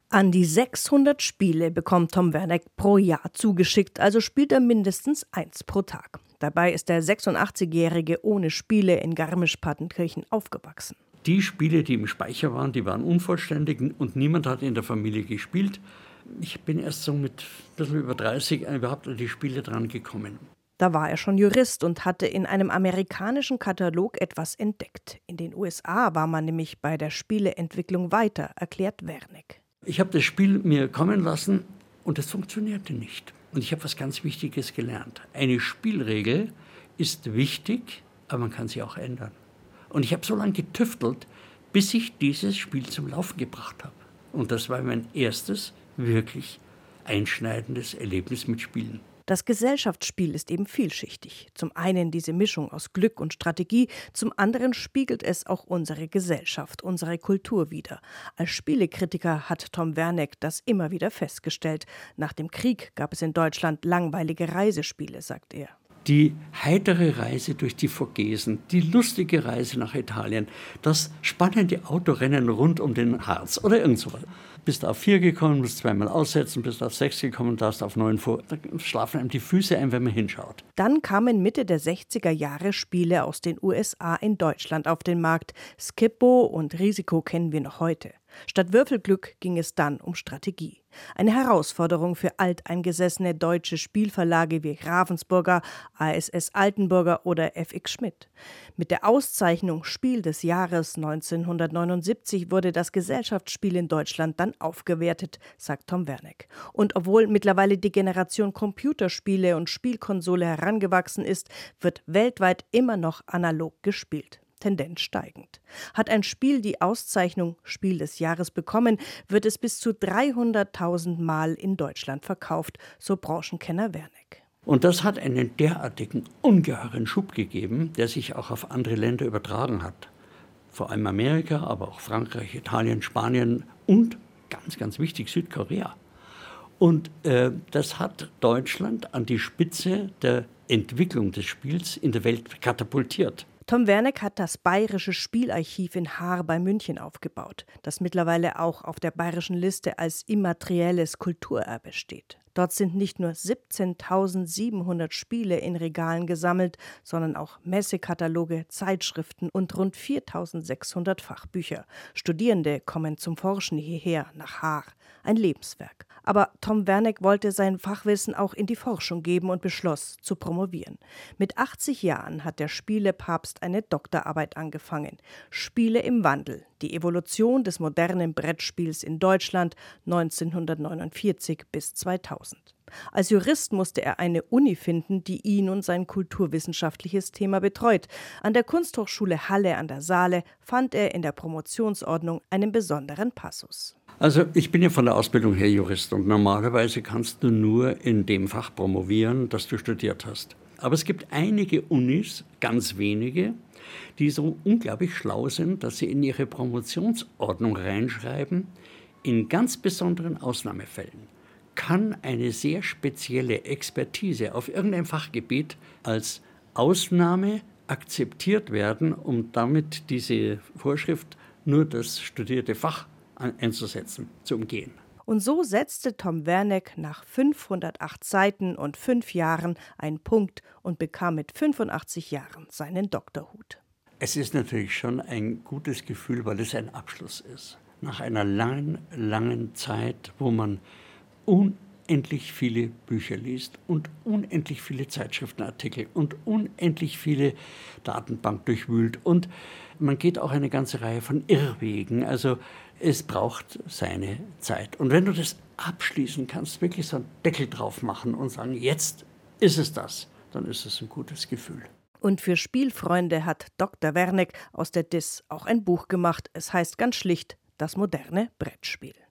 An die 600 Spiele bekommt Tom Werneck pro Jahr zugeschickt, also spielt er mindestens eins pro Tag. Dabei ist der 86-Jährige ohne Spiele in Garmisch-Partenkirchen aufgewachsen. Die Spiele, die im Speicher waren, die waren unvollständig und niemand hat in der Familie gespielt. Ich bin erst so mit ein bisschen über 30 überhaupt an die Spiele dran gekommen. Da war er schon Jurist und hatte in einem amerikanischen Katalog etwas entdeckt. In den USA war man nämlich bei der Spieleentwicklung weiter, erklärt Werneck. Ich habe das Spiel mir kommen lassen und es funktionierte nicht. Und ich habe was ganz Wichtiges gelernt. Eine Spielregel ist wichtig, aber man kann sie auch ändern. Und ich habe so lange getüftelt, bis ich dieses Spiel zum Laufen gebracht habe. Und das war mein erstes wirklich einschneidendes Erlebnis mit Spielen. Das Gesellschaftsspiel ist eben vielschichtig. Zum einen diese Mischung aus Glück und Strategie, zum anderen spiegelt es auch unsere Gesellschaft, unsere Kultur wider. Als Spielekritiker hat Tom Werneck das immer wieder festgestellt. Nach dem Krieg gab es in Deutschland langweilige Reisespiele, sagt er. Die heitere Reise durch die Vogesen, die lustige Reise nach Italien, das spannende Autorennen rund um den Harz oder irgend sowas. Bist auf 4 gekommen, musst zweimal aussetzen, bist auf 6 gekommen, darfst auf 9 vor. Da schlafen einem die Füße ein, wenn man hinschaut. Dann kamen Mitte der 60er Jahre Spiele aus den USA in Deutschland auf den Markt. Skippo und Risiko kennen wir noch heute. Statt Würfelglück ging es dann um Strategie. Eine Herausforderung für alteingesessene deutsche Spielverlage wie Ravensburger, ASS Altenburger oder FX Schmidt. Mit der Auszeichnung Spiel des Jahres 1979 wurde das Gesellschaftsspiel in Deutschland dann aufgewertet, sagt Tom Werneck. Und obwohl mittlerweile die Generation Computerspiele und Spielkonsole herangewachsen ist, wird weltweit immer noch analog gespielt. Tendenz steigend. Hat ein Spiel die Auszeichnung Spiel des Jahres bekommen, wird es bis zu 300.000 Mal in Deutschland verkauft, so Branchenkenner Werneck. Und das hat einen derartigen ungeheuren Schub gegeben, der sich auch auf andere Länder übertragen hat. Vor allem Amerika, aber auch Frankreich, Italien, Spanien und, ganz, ganz wichtig, Südkorea. Und das hat Deutschland an die Spitze der Entwicklung des Spiels in der Welt katapultiert. Tom Werneck hat das Bayerische Spielarchiv in Haar bei München aufgebaut, das mittlerweile auch auf der bayerischen Liste als immaterielles Kulturerbe steht. Dort sind nicht nur 17.700 Spiele in Regalen gesammelt, sondern auch Messekataloge, Zeitschriften und rund 4.600 Fachbücher. Studierende kommen zum Forschen hierher nach Haar. Ein Lebenswerk. Aber Tom Werneck wollte sein Fachwissen auch in die Forschung geben und beschloss, zu promovieren. Mit 80 Jahren hat der Spielepapst eine Doktorarbeit angefangen. Spiele im Wandel. Die Evolution des modernen Brettspiels in Deutschland 1949 bis 2000. Als Jurist musste er eine Uni finden, die ihn und sein kulturwissenschaftliches Thema betreut. An der Kunsthochschule Halle an der Saale fand er in der Promotionsordnung einen besonderen Passus. Also ich bin ja von der Ausbildung her Jurist und normalerweise kannst du nur in dem Fach promovieren, das du studiert hast. Aber es gibt einige Unis, ganz wenige, die so unglaublich schlau sind, dass sie in ihre Promotionsordnung reinschreiben, in ganz besonderen Ausnahmefällen kann eine sehr spezielle Expertise auf irgendeinem Fachgebiet als Ausnahme akzeptiert werden, um damit diese Vorschrift nur das studierte Fach einzusetzen, zu umgehen. Und so setzte Tom Werneck nach 508 Seiten und 5 Jahren einen Punkt und bekam mit 85 Jahren seinen Doktorhut. Es ist natürlich schon ein gutes Gefühl, weil es ein Abschluss ist. Nach einer langen, langen Zeit, wo man unendlich viele Bücher liest und unendlich viele Zeitschriftenartikel und unendlich viele Datenbank durchwühlt. Und man geht auch eine ganze Reihe von Irrwegen. Also es braucht seine Zeit. Und wenn du das abschließen kannst, wirklich so einen Deckel drauf machen und sagen, jetzt ist es das, dann ist es ein gutes Gefühl. Und für Spielfreunde hat Dr. Werneck aus der DIS auch ein Buch gemacht. Es heißt ganz schlicht Das moderne Brettspiel.